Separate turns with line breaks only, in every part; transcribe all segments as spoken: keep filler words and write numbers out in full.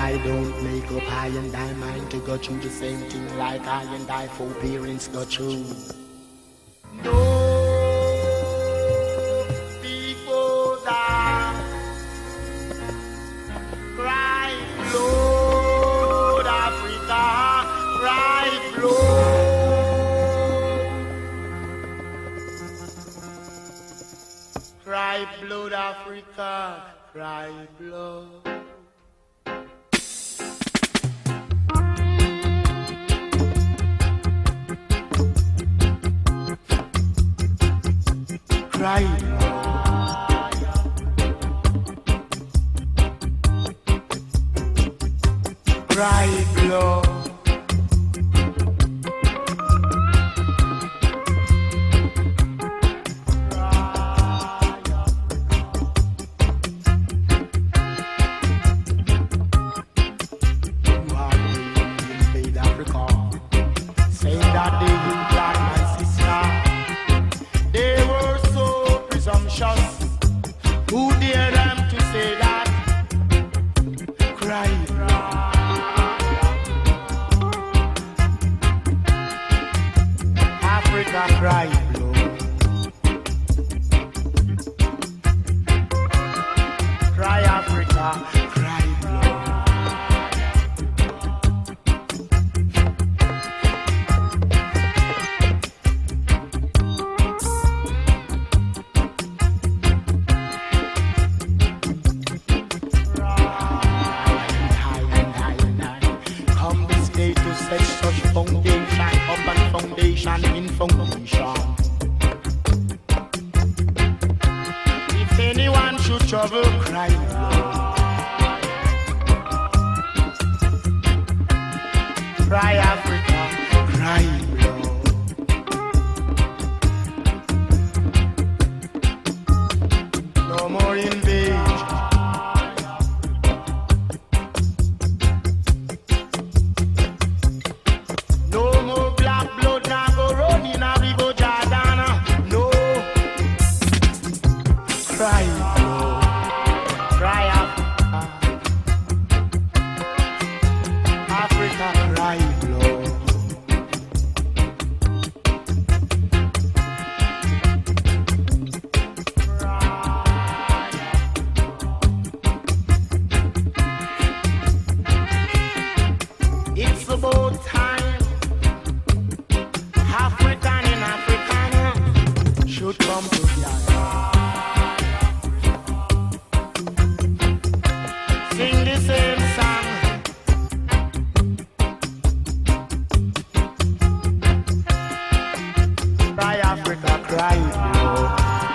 I don't make up I and I mind to go through the same thing like I and I forbearance go through. No people die, cry blood Africa, cry blood, cry blood Africa, cry blood. Cry blood, cry blood. Who dare them to say that? Cry, Africa, cry, blood. Cry, Africa, cry, blood. Set such foundation upon foundation in foundation. If anyone should trouble, cry blood. Cry Africa, cry blood. No more invasion. Cry, cry Africa, Africa, cry blood. It's about time African and Africana should come together. Sing the same song. Cry Africa, cry blood.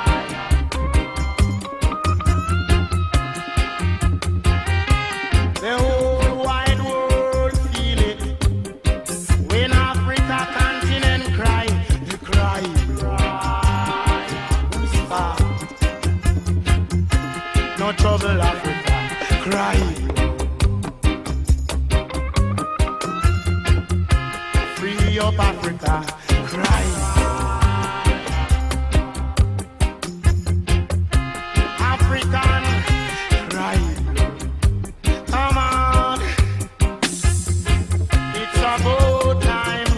The whole wide world feel it. When Africa continent cry, they cry blood. Whisper. No trouble Africa. Cry, free up Africa, cry, African, cry, come on, it's about time,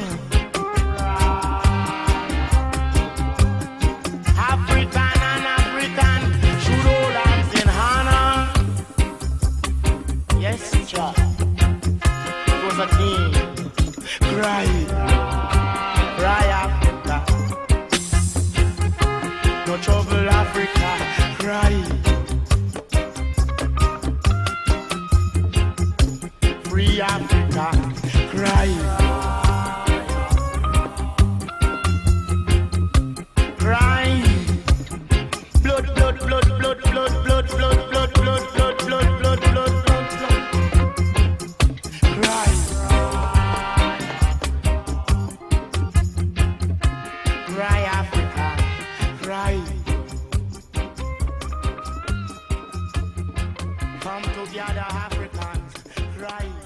African and African should hold hands in honor. Yes, sir. It was a thing. Cry, cry Africa. No trouble Africa. Cry. Free Africa. Cry. Cry. Blood, blood, blood, blood, blood, blood, blood, blood, blood, blood, blood, blood, blood, blood. Cry. Cry Africa. Cry. Come together Africans. Cry.